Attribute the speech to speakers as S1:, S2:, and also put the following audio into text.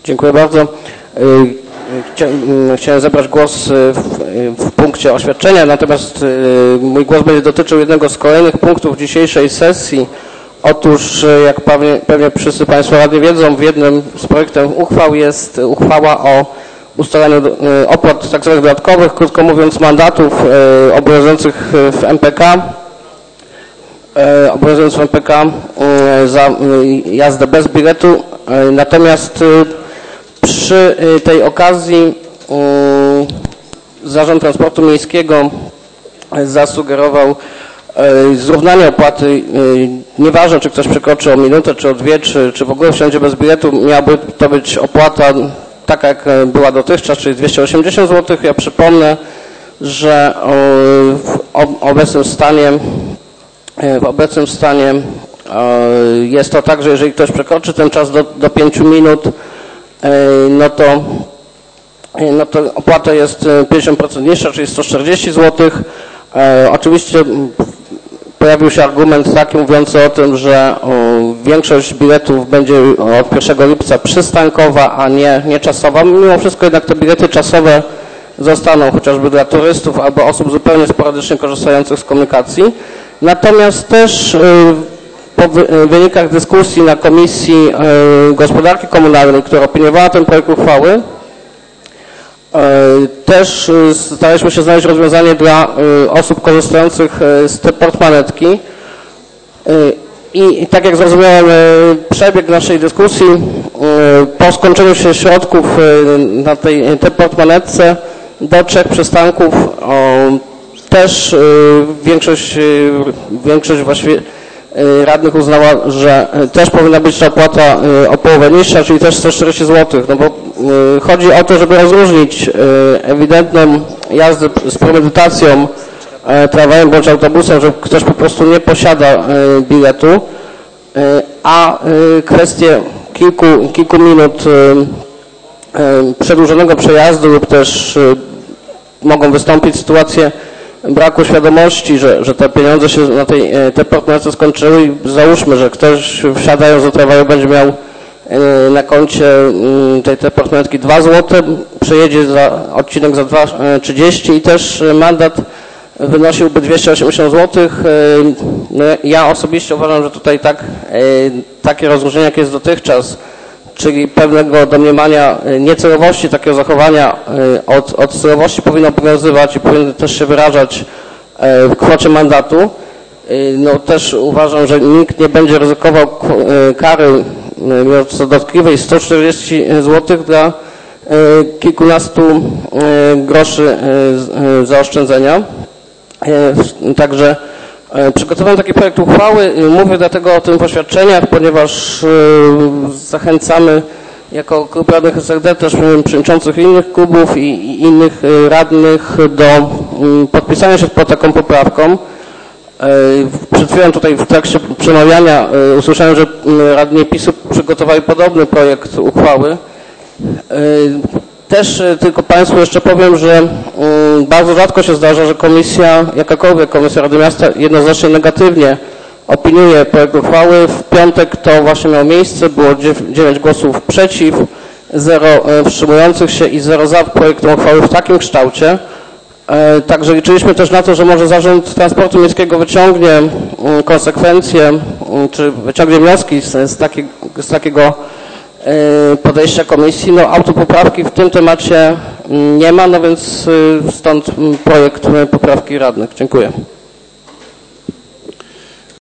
S1: Dziękuję bardzo. Chciałem zabrać głos w punkcie oświadczenia, natomiast mój głos będzie dotyczył jednego z kolejnych punktów dzisiejszej sesji. Otóż, jak pewnie wszyscy Państwo radni wiedzą, w jednym z projektów uchwał jest uchwała o ustaleniu opłat tzw. dodatkowych, krótko mówiąc mandatów obowiązujących w MPK. Za jazdę bez biletu. Natomiast przy tej okazji Zarząd Transportu Miejskiego zasugerował zrównanie opłaty, nieważne czy ktoś przekroczy o minutę, czy o dwie, czy w ogóle wsiądzie bez biletu, miałaby to być opłata taka jak była dotychczas, czyli 280 zł. Ja przypomnę, że w obecnym stanie jest to tak, że jeżeli ktoś przekroczy ten czas do 5 minut, no to opłata jest 50% niższa, czyli 140 zł. Oczywiście pojawił się argument taki mówiący o tym, że większość biletów będzie od 1 lipca przystankowa, a nie czasowa. Mimo wszystko jednak te bilety czasowe zostaną chociażby dla turystów albo osób zupełnie sporadycznie korzystających z komunikacji. Natomiast też po wynikach dyskusji na Komisji Gospodarki Komunalnej, która opiniowała ten projekt uchwały, też staraliśmy się znaleźć rozwiązanie dla osób korzystających z tej portmanetki. I tak jak zrozumiałem przebieg naszej dyskusji, po skończeniu się środków na tej portmanetce do 3 przystanków też większość właściwie radnych uznała, że też powinna być ta opłata o połowę niższa, czyli też 140 zł. No bo chodzi o to, żeby rozróżnić ewidentną jazdę z premedytacją tramwajem bądź autobusem, że ktoś po prostu nie posiada biletu, a kwestie kilku minut przedłużonego przejazdu lub też mogą wystąpić sytuacje braku świadomości, że te pieniądze się na tej portmanetce skończyły i załóżmy, że ktoś wsiadając do tramwaju będzie miał na koncie tej portmanetki 2 zł, przejedzie odcinek za 2,30 i też mandat wynosiłby 280 zł. Ja osobiście uważam, że tutaj takie rozróżnienie, jakie jest dotychczas, czyli pewnego domniemania niecelowości takiego zachowania od celowości powinno obowiązywać i powinno też się wyrażać w kwocie mandatu. No też uważam, że nikt nie będzie ryzykował kary dotkliwej 140 zł dla kilkunastu groszy zaoszczędzenia. Także przygotowałem taki projekt uchwały. Mówię dlatego o tym w oświadczeniach, ponieważ zachęcamy jako klub radnych SLD też przewodniczących innych klubów i innych radnych do podpisania się pod taką poprawką. Przed chwilą tutaj w trakcie przemawiania usłyszałem, że radni PiS-u przygotowali podobny projekt uchwały. Też tylko Państwu jeszcze powiem, że bardzo rzadko się zdarza, że jakakolwiek komisja Rady Miasta jednoznacznie negatywnie opiniuje projekt uchwały. W piątek to właśnie miało miejsce, było 9 głosów przeciw, 0 wstrzymujących się i 0 za projektem uchwały w takim kształcie. Także liczyliśmy też na to, że może Zarząd Transportu Miejskiego wyciągnie konsekwencje, czy wyciągnie wnioski z takiego podejścia komisji. No autopoprawki w tym temacie nie ma, no więc stąd projekt poprawki radnych. Dziękuję.